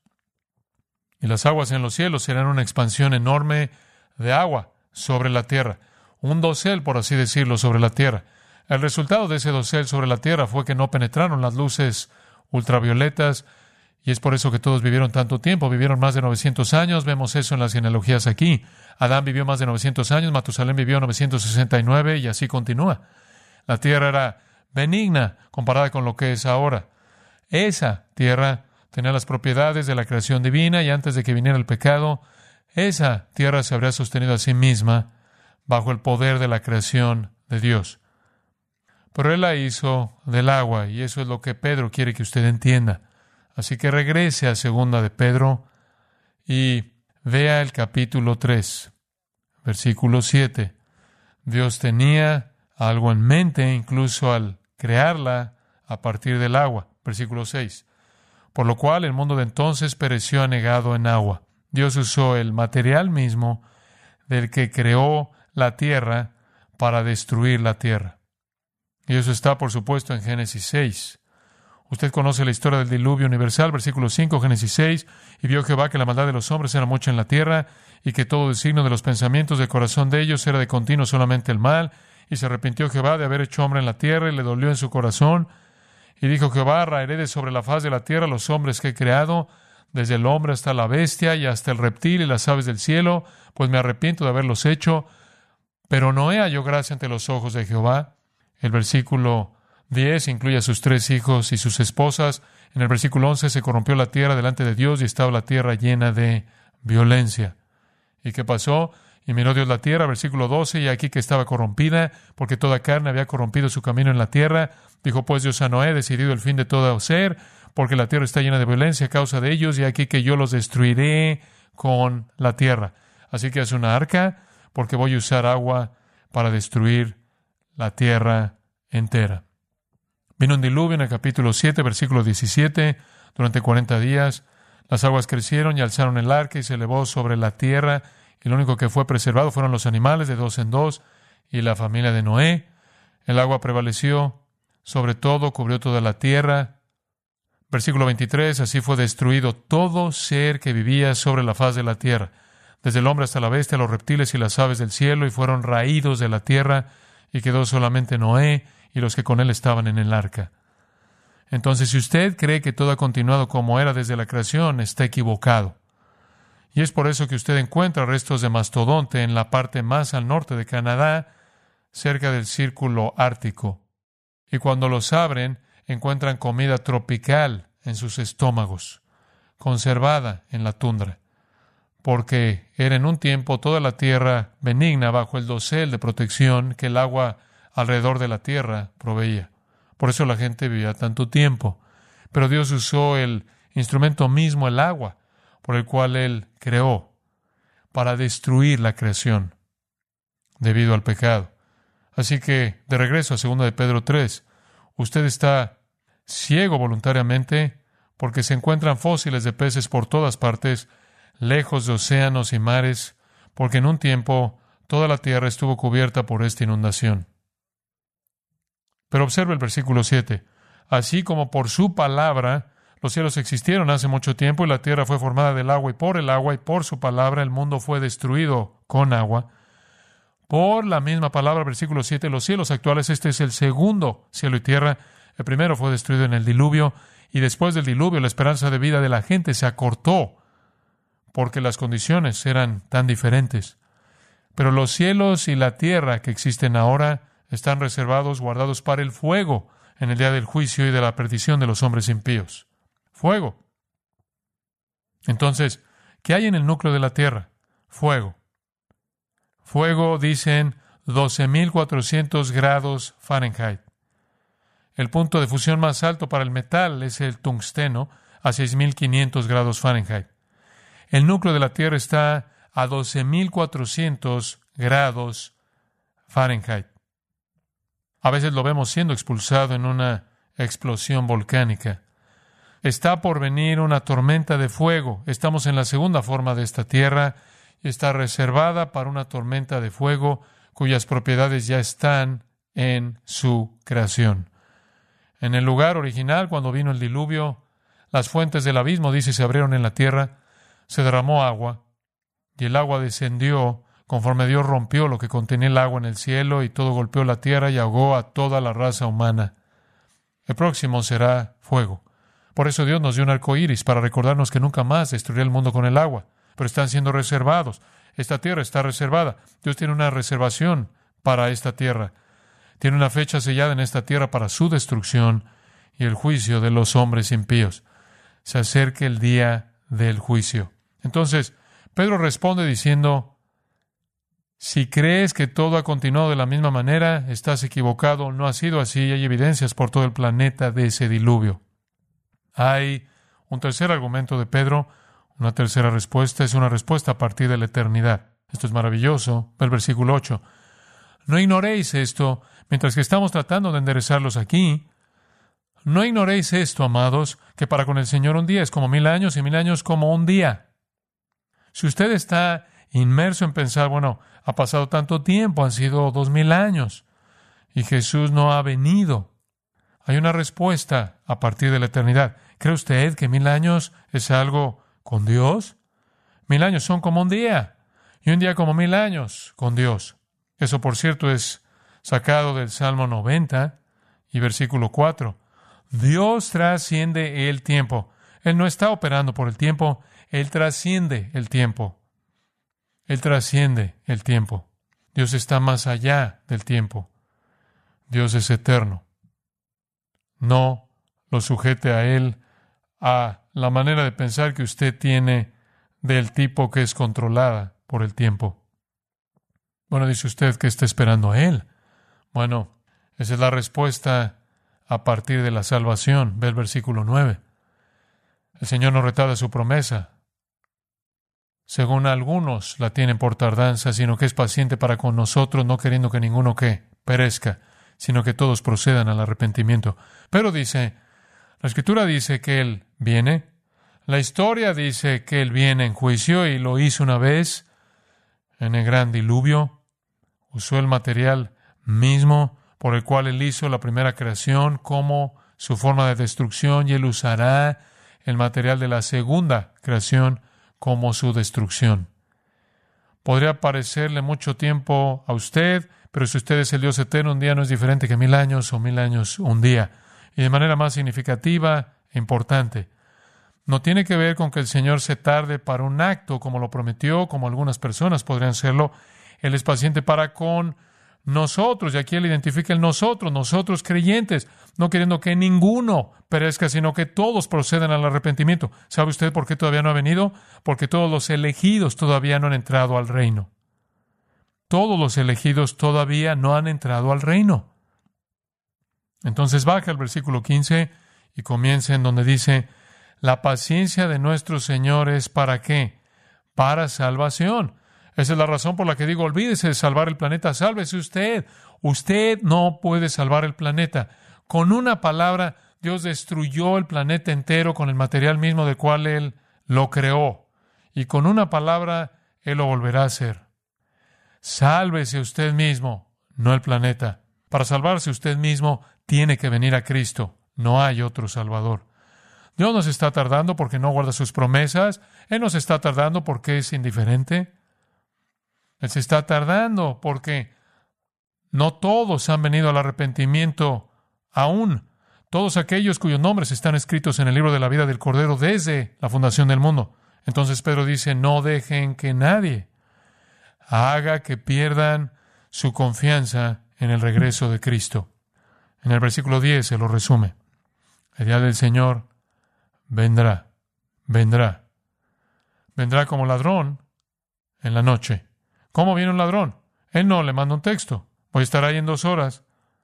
Y las aguas en los cielos serán una expansión enorme de agua sobre la tierra. Un dosel, por así decirlo, sobre la tierra. El resultado de ese dosel sobre la tierra fue que no penetraron las luces ultravioletas, y es por eso que todos vivieron tanto tiempo. Vivieron más de novecientos años. Vemos eso en las genealogías aquí. Adán vivió más de novecientos años, Matusalén vivió novecientos sesenta y nueve, y así continúa. La tierra era benigna comparada con lo que es ahora. Esa tierra tenía las propiedades de la creación divina, y antes de que viniera el pecado, esa tierra se habría sostenido a sí misma bajo el poder de la creación de Dios. Pero Él la hizo del agua, y eso es lo que Pedro quiere que usted entienda. Así que regrese a segunda de Pedro y vea el capítulo tres, versículo siete. Dios tenía algo en mente, incluso al crearla a partir del agua. Versículo seis. Por lo cual el mundo de entonces pereció anegado en agua. Dios usó el material mismo del que creó la tierra para destruir la tierra. Y eso está, por supuesto, en Génesis seis. Usted conoce la historia del diluvio universal, versículo cinco, Génesis seis. Y vio Jehová que la maldad de los hombres era mucha en la tierra, y que todo designio de los pensamientos del corazón de ellos era de continuo solamente el mal. Y se arrepintió Jehová de haber hecho hombre en la tierra, y le dolió en su corazón. Y dijo Jehová, raeré de sobre la faz de la tierra los hombres que he creado, desde el hombre hasta la bestia, y hasta el reptil y las aves del cielo, pues me arrepiento de haberlos hecho. Pero Noé halló gracia ante los ojos de Jehová. El versículo diez incluye a sus tres hijos y sus esposas. En el versículo once se corrompió la tierra delante de Dios, y estaba la tierra llena de violencia. ¿Y qué pasó? Y miró Dios la tierra, versículo doce, y aquí que estaba corrompida, porque toda carne había corrompido su camino en la tierra. Dijo pues Dios a Noé, decidido el fin de todo ser, porque la tierra está llena de violencia a causa de ellos, y aquí que yo los destruiré con la tierra. Así que haz una arca, porque voy a usar agua para destruir la tierra entera. Vino un diluvio en el capítulo siete, versículo diecisiete. Durante cuarenta días las aguas crecieron y alzaron el arca, y se elevó sobre la tierra, y lo único que fue preservado fueron los animales de dos en dos y la familia de Noé. El agua prevaleció sobre todo, cubrió toda la tierra. Versículo veintitrés, así fue destruido todo ser que vivía sobre la faz de la tierra, desde el hombre hasta la bestia, los reptiles y las aves del cielo, y fueron raídos de la tierra, y quedó solamente Noé y los que con él estaban en el arca. Entonces, si usted cree que todo ha continuado como era desde la creación, está equivocado. Y es por eso que usted encuentra restos de mastodonte en la parte más al norte de Canadá, cerca del círculo ártico. Y cuando los abren, encuentran comida tropical en sus estómagos, conservada en la tundra, porque era en un tiempo toda la tierra benigna bajo el dosel de protección que el agua alrededor de la tierra proveía. Por eso la gente vivía tanto tiempo. Pero Dios usó el instrumento mismo, el agua, por el cual Él creó, para destruir la creación debido al pecado. Así que, de regreso a segunda de Pedro tres, usted está ciego voluntariamente porque se encuentran fósiles de peces por todas partes, lejos de océanos y mares, porque en un tiempo toda la tierra estuvo cubierta por esta inundación. Pero observe el versículo siete. Así como por su palabra los cielos existieron hace mucho tiempo, y la tierra fue formada del agua y por el agua, y por su palabra el mundo fue destruido con agua. Por la misma palabra, versículo siete, los cielos actuales, este es el segundo cielo y tierra. El primero fue destruido en el diluvio, Y después del diluvio, la esperanza de vida de la gente se acortó porque las condiciones eran tan diferentes. Pero los cielos y la tierra que existen ahora están reservados, guardados para el fuego en el día del juicio y de la perdición de los hombres impíos. Fuego. Entonces, ¿qué hay en el núcleo de la tierra? Fuego. Fuego, dicen, doce mil cuatrocientos grados Fahrenheit. El punto de fusión más alto para el metal es el tungsteno, a seis mil quinientos grados Fahrenheit. El núcleo de la Tierra está a doce mil cuatrocientos grados Fahrenheit. A veces lo vemos siendo expulsado en una explosión volcánica. Está por venir una tormenta de fuego. Estamos en la segunda forma de esta Tierra y está reservada para una tormenta de fuego cuyas propiedades ya están en su creación. En el lugar original, cuando vino el diluvio, las fuentes del abismo, dice, se abrieron en la tierra, se derramó agua, y el agua descendió conforme Dios rompió lo que contenía el agua en el cielo, y todo golpeó la tierra y ahogó a toda la raza humana. El próximo será fuego. Por eso Dios nos dio un arco iris para recordarnos que nunca más destruirá el mundo con el agua, pero están siendo reservados. Esta tierra está reservada. Dios tiene una reservación para esta tierra. Tiene una fecha sellada en esta tierra para su destrucción y el juicio de los hombres impíos. Se acerca el día del juicio. Entonces, Pedro responde diciendo, si crees que todo ha continuado de la misma manera, estás equivocado. No ha sido así. Hay evidencias por todo el planeta de ese diluvio. Hay un tercer argumento de Pedro, una tercera respuesta. Es una respuesta a partir de la eternidad. Esto es maravilloso. El versículo ocho. No ignoréis esto, mientras que estamos tratando de enderezarlos aquí. No ignoréis esto, amados, que para con el Señor un día es como mil años y mil años como un día. Si usted está inmerso en pensar, bueno, ha pasado tanto tiempo, han sido dos mil años, y Jesús no ha venido, hay una respuesta a partir de la eternidad. ¿Cree usted que mil años es algo con Dios? Mil años son como un día, y un día como mil años con Dios. Eso, por cierto, es sacado del Salmo noventa y versículo cuatro. Dios trasciende el tiempo. Él no está operando por el tiempo. Él trasciende el tiempo. Él trasciende el tiempo. Dios está más allá del tiempo. Dios es eterno. No lo sujete a Él a la manera de pensar que usted tiene del tipo que es controlada por el tiempo. Bueno, dice usted que está esperando a Él. Bueno, esa es la respuesta a partir de la salvación. Ve el versículo nueve. El Señor no retarda su promesa, según algunos la tienen por tardanza, sino que es paciente para con nosotros, no queriendo que ninguno que perezca, sino que todos procedan al arrepentimiento. Pero dice, la Escritura dice que Él viene, la historia dice que Él viene en juicio y lo hizo una vez en el gran diluvio. Usó el material mismo por el cual Él hizo la primera creación como su forma de destrucción, y Él usará el material de la segunda creación como su destrucción. Podría parecerle mucho tiempo a usted, pero si usted es el Dios eterno, un día no es diferente que mil años o mil años un día. Y de manera más significativa e importante, no tiene que ver con que el Señor se tarde para un acto como lo prometió, como algunas personas podrían serlo. Él es paciente para con nosotros, y aquí Él identifica el nosotros, nosotros creyentes, no queriendo que ninguno perezca, sino que todos procedan al arrepentimiento. ¿Sabe usted por qué todavía no ha venido? Porque todos los elegidos todavía no han entrado al reino. Todos los elegidos todavía no han entrado al reino. Entonces baja el versículo quince y comienza en donde dice, la paciencia de nuestro Señor es ¿para qué? Para salvación. Esa es la razón por la que digo, olvídese de salvar el planeta, sálvese usted. Usted no puede salvar el planeta. Con una palabra, Dios destruyó el planeta entero con el material mismo del cual Él lo creó. Y con una palabra, Él lo volverá a hacer. Sálvese usted mismo, no el planeta. Para salvarse usted mismo, tiene que venir a Cristo. No hay otro Salvador. Dios no se está tardando porque no guarda sus promesas. Él no se está tardando porque es indiferente. Él se está tardando porque no todos han venido al arrepentimiento aún. todos aquellos cuyos nombres están escritos en el libro de la vida del Cordero desde la fundación del mundo. Entonces Pedro dice, no dejen que nadie haga que pierdan su confianza en el regreso de Cristo. En el versículo diez se lo resume. El día del Señor vendrá, vendrá. Vendrá como ladrón en la noche. ¿Cómo viene un ladrón? Él no le manda un texto. Voy a estar ahí en dos horas.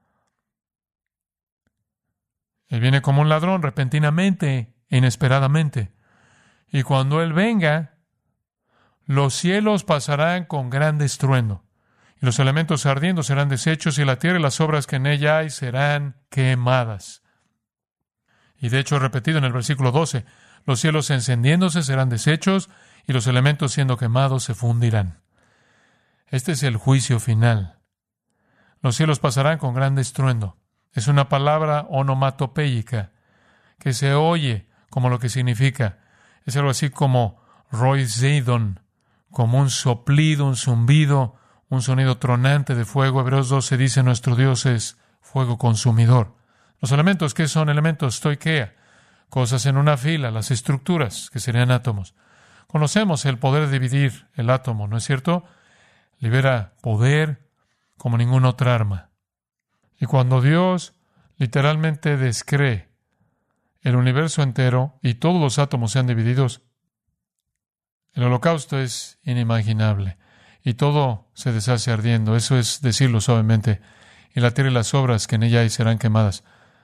Él viene como un ladrón repentinamente e inesperadamente. Y cuando Él venga, los cielos pasarán con gran estruendo, y los elementos ardiendo serán deshechos, y la tierra y las obras que en ella hay serán quemadas. Y de hecho, repetido en el versículo doce, los cielos encendiéndose serán deshechos, y los elementos siendo quemados se fundirán. Este es el juicio final. Los cielos pasarán con gran estruendo. Es una palabra onomatopéyica que se oye como lo que significa. Es algo así como roizidon, como un soplido, un zumbido, un sonido tronante de fuego. Hebreos doce dice, nuestro Dios es fuego consumidor. Los elementos, ¿qué son elementos? Stoichea, cosas en una fila, las estructuras, que serían átomos. Conocemos el poder de dividir el átomo, ¿no es cierto? Libera poder como ninguna otra arma. Y cuando Dios literalmente descree el universo entero y todos los átomos sean divididos, el holocausto es inimaginable y todo se deshace ardiendo. Eso es decirlo suavemente. Y la tierra y las obras que en ella hay serán quemadas.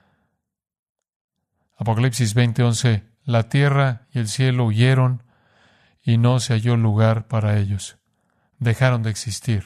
Apocalipsis veinte once. La tierra y el cielo huyeron y no se halló lugar para ellos. Dejaron de existir.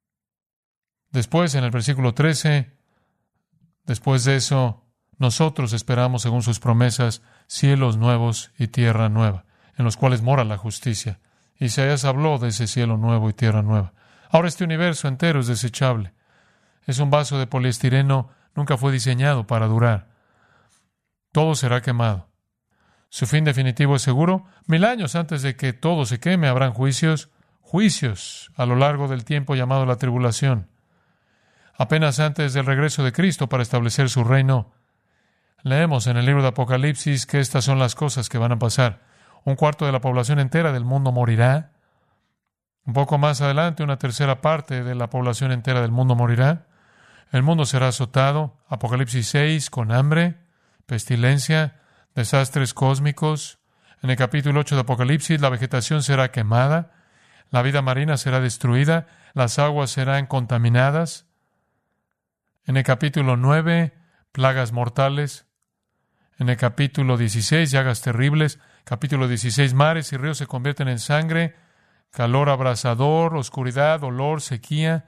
Después, en el versículo trece, después de eso, nosotros esperamos, según sus promesas, cielos nuevos y tierra nueva, en los cuales mora la justicia. Isaías habló de ese cielo nuevo y tierra nueva. Ahora este universo entero es desechable. Es un vaso de poliestireno, nunca fue diseñado para durar. Todo será quemado. Su fin definitivo es seguro. Mil años antes de que todo se queme habrán juicios, juicios a lo largo del tiempo llamado la tribulación. Apenas antes del regreso de Cristo para establecer su reino, leemos en el libro de Apocalipsis que estas son las cosas que van a pasar. Un cuarto de la población entera del mundo morirá. Un poco más adelante, una tercera parte de la población entera del mundo morirá. El mundo será azotado, Apocalipsis seis, con hambre, pestilencia, desastres cósmicos. En el capítulo ocho de Apocalipsis, la vegetación será quemada, la vida marina será destruida, las aguas serán contaminadas. En el capítulo nueve, plagas mortales. En el capítulo dieciséis, llagas terribles. Capítulo dieciséis, mares y ríos se convierten en sangre, calor abrasador, oscuridad, olor, sequía,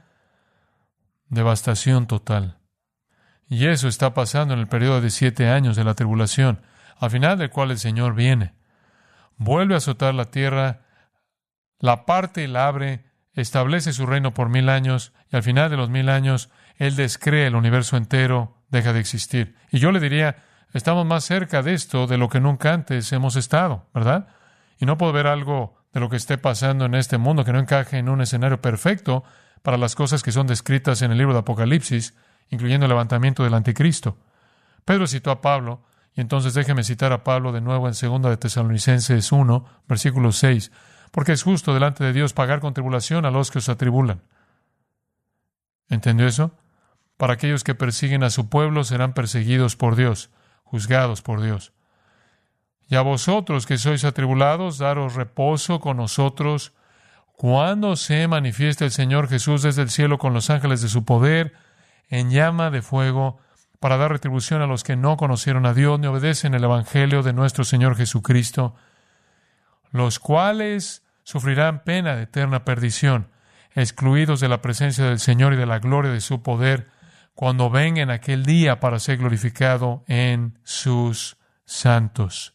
devastación total. Y eso está pasando en el periodo de siete años de la tribulación, al final del cual el Señor viene. Vuelve a azotar la tierra, la parte y la abre, establece su reino por mil años, y al final de los mil años, Él descree el universo entero, deja de existir. Y yo le diría, estamos más cerca de esto de lo que nunca antes hemos estado, ¿verdad? Y no puedo ver algo de lo que esté pasando en este mundo que no encaje en un escenario perfecto para las cosas que son descritas en el libro de Apocalipsis, incluyendo el levantamiento del anticristo. Pedro citó a Pablo, y entonces déjeme citar a Pablo de nuevo en segunda de Tesalonicenses uno, versículo seis, porque es justo delante de Dios pagar con tribulación a los que os atribulan. ¿Entendió eso? Para aquellos que persiguen a su pueblo serán perseguidos por Dios, juzgados por Dios. Y a vosotros que sois atribulados, daros reposo con nosotros, cuando se manifieste el Señor Jesús desde el cielo con los ángeles de su poder, en llama de fuego, para dar retribución a los que no conocieron a Dios ni obedecen el Evangelio de nuestro Señor Jesucristo, los cuales sufrirán pena de eterna perdición, excluidos de la presencia del Señor y de la gloria de su poder, cuando venga en aquel día para ser glorificado en sus santos.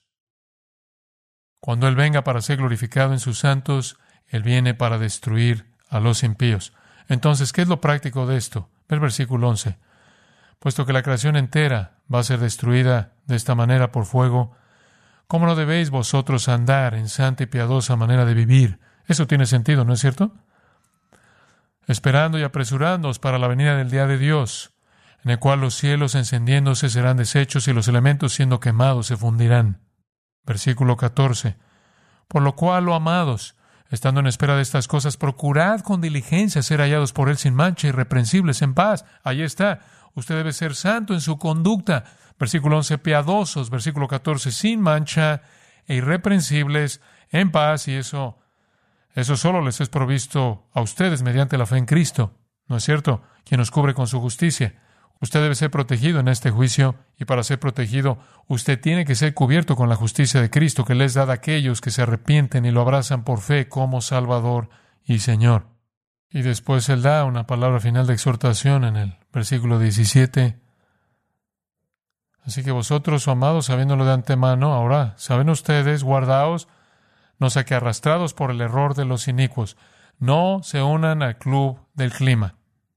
Cuando Él venga para ser glorificado en sus santos, Él viene para destruir a los impíos. Entonces, ¿qué es lo práctico de esto? Ve el versículo once. Puesto que la creación entera va a ser destruida de esta manera por fuego, ¿cómo no debéis vosotros andar en santa y piadosa manera de vivir? Eso tiene sentido, ¿no es cierto? Esperando y apresurándoos para la venida del día de Dios, en el cual los cielos encendiéndose serán deshechos y los elementos siendo quemados se fundirán. Versículo catorce. Por lo cual, oh amados, estando en espera de estas cosas, procurad con diligencia ser hallados por Él sin mancha, irreprensibles, en paz. Ahí está. Usted debe ser santo en su conducta. Versículo once, piadosos. Versículo catorce, sin mancha e irreprensibles, en paz. Y eso, eso solo les es provisto a ustedes mediante la fe en Cristo. ¿No es cierto? Quien nos cubre con su justicia. Usted debe ser protegido en este juicio, y para ser protegido, usted tiene que ser cubierto con la justicia de Cristo, que les da a aquellos que se arrepienten y lo abrazan por fe como Salvador y Señor. Y después Él da una palabra final de exhortación en el versículo diecisiete. Así que vosotros, oh amados, sabiéndolo de antemano, ahora, saben ustedes, guardaos, no sea que arrastrados por el error de los inicuos, no se unan al club del clima.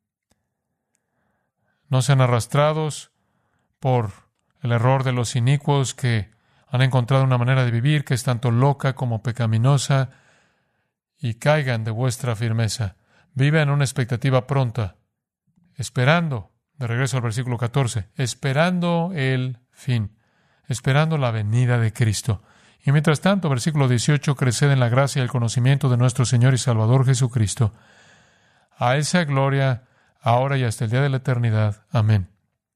No sean arrastrados por el error de los inicuos que han encontrado una manera de vivir que es tanto loca como pecaminosa, y caigan de vuestra firmeza. Vivan una expectativa pronta, esperando, de regreso al versículo catorce, esperando el fin, esperando la venida de Cristo. Y mientras tanto, versículo dieciocho, creced en la gracia y el conocimiento de nuestro Señor y Salvador Jesucristo. A esa gloria, ahora y hasta el día de la eternidad. Amén.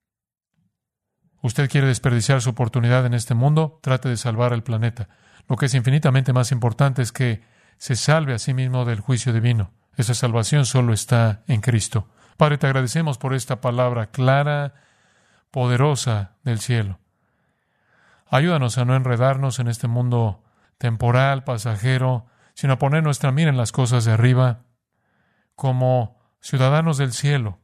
¿Usted quiere desperdiciar su oportunidad en este mundo? Trate de salvar el planeta. Lo que es infinitamente más importante es que se salve a sí mismo del juicio divino. Esa salvación solo está en Cristo. Padre, te agradecemos por esta palabra clara, poderosa del cielo. Ayúdanos a no enredarnos en este mundo temporal, pasajero, sino a poner nuestra mira en las cosas de arriba, como ciudadanos del cielo,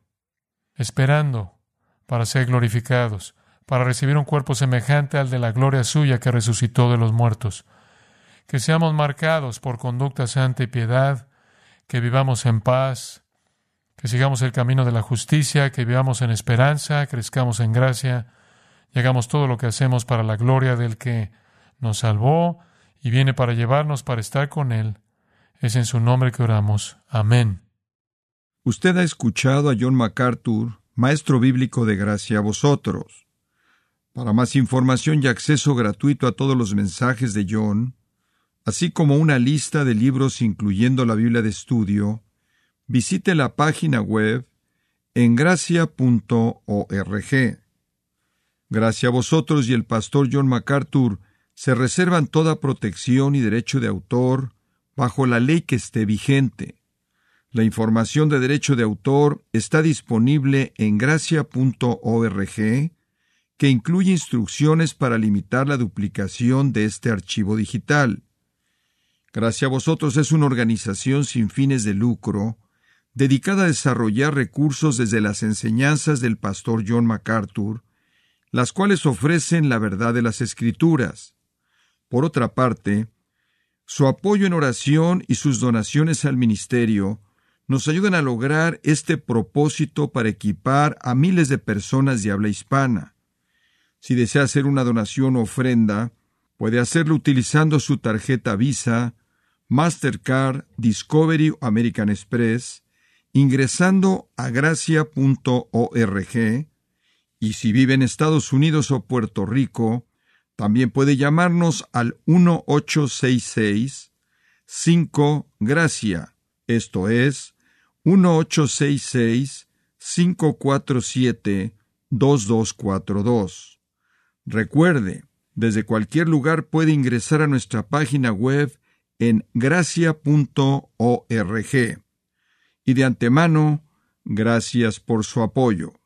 esperando para ser glorificados, para recibir un cuerpo semejante al de la gloria suya que resucitó de los muertos. Que seamos marcados por conducta santa y piedad, que vivamos en paz, que sigamos el camino de la justicia, que vivamos en esperanza, crezcamos en gracia, y hagamos todo lo que hacemos para la gloria del que nos salvó y viene para llevarnos para estar con Él. Es en su nombre que oramos. Amén. Usted ha escuchado a John MacArthur, maestro bíblico de gracia a vosotros. Para más información y acceso gratuito a todos los mensajes de John, así como una lista de libros incluyendo la Biblia de estudio, visite la página web en gracia punto org. Gracia a vosotros y el pastor John MacArthur se reservan toda protección y derecho de autor bajo la ley que esté vigente. La información de derecho de autor está disponible en gracia punto org, que incluye instrucciones para limitar la duplicación de este archivo digital. Gracia a vosotros es una organización sin fines de lucro, dedicada a desarrollar recursos desde las enseñanzas del pastor John MacArthur, las cuales ofrecen la verdad de las Escrituras. Por otra parte, su apoyo en oración y sus donaciones al ministerio nos ayudan a lograr este propósito para equipar a miles de personas de habla hispana. Si desea hacer una donación o ofrenda, puede hacerlo utilizando su tarjeta Visa, Mastercard, Discovery o American Express, ingresando a gracia punto org, y si vive en Estados Unidos o Puerto Rico, también puede llamarnos al uno ocho seis seis cinco gracia, esto es, uno ocho seis seis cinco cuatro siete dos dos cuatro dos. Recuerde, desde cualquier lugar puede ingresar a nuestra página web en gracia punto org. Y de antemano, gracias por su apoyo.